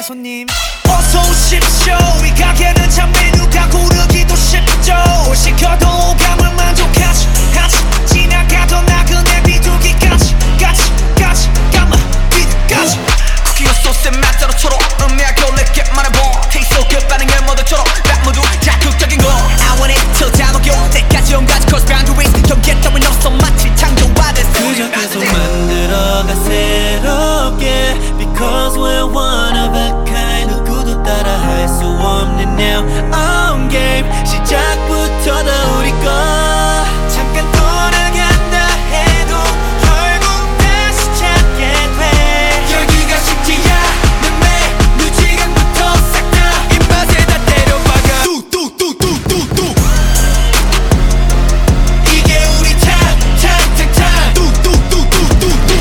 손님 어서 오십시오. 이 가게는 참 메뉴가 고르기도 쉽죠. 뭘 시켜도 오감을 만족하지 지나가던 나그네 비둘기까지 까마 비둘까지 쿠키와 소스의 맛대로 초록 음미하고 내게 말해봐 Taste so good 반응을 모두처럼 딱 모두 자극적인 거 I want it till 다 녹여 때까지 온가지 cross boundaries 경계 따윈 없어 마치 창조하듯 그저 계속 만들어가 새롭게 Because we're one of a kind 누구도 따라 할 수 없는 now on game 시작부터 다 우리 거 잠깐 돌아간다 해도 결국 다시 찾게 돼 여기가 식지야 내 메뉴 지금부터 싹 다 입맛에 다 때려박아 뚜뚜뚜뚜뚜뚜 이게 우리 탑탑탑탑 뚜뚜뚜뚜뚜뚜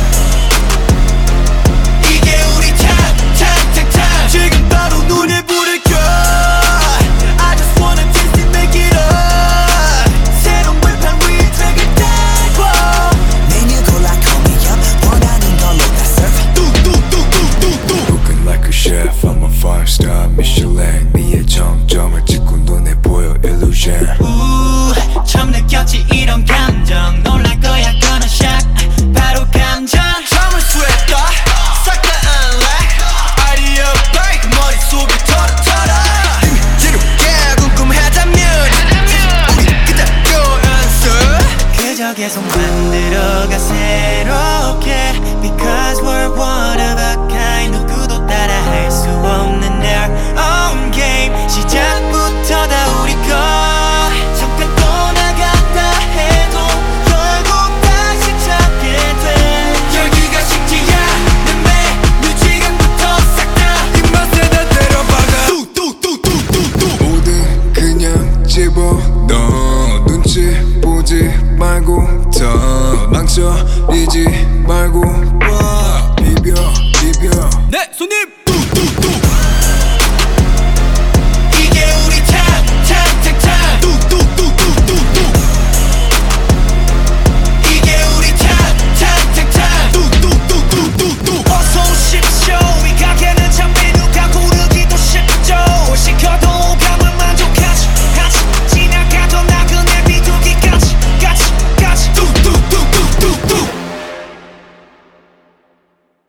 이게 우리 탑탑탑탑 지금 바로 눈에 불을 켜 I just wanna taste it make it up 새로운 불판 위에 트랙을 달고 메뉴 골라 call me up 원하는 걸로 다 serve 뚜뚜뚜뚜뚜뚜 Cooking like a chef, I'm a 5-star Michelin 네의 정점을 찍고 눈에 보여 illusion 처음 느꼈지 이런 감정 놀랄 거야 gonna shock 바로 감정 잠을 쇠다 싹 다 unlock 아이디어 break 머릿속을 털어 지루게 궁금하다면 우리 그대로 answer 그저 계속 만들어가 새롭게 Because we're one of a kind 누구도 따라 할 수 없는 their own game 시작부터 다 우리 거 잠깐 떠나갔다 해도 결국 다시 찾게 돼 여기가 식지야 내 메뉴 지금부터 싹 다 입맛에 다 때려박아 뚜뚜뚜뚜뚜뚜 뭐든 그냥 집어넣어 눈치 보지 말고 더 망설이지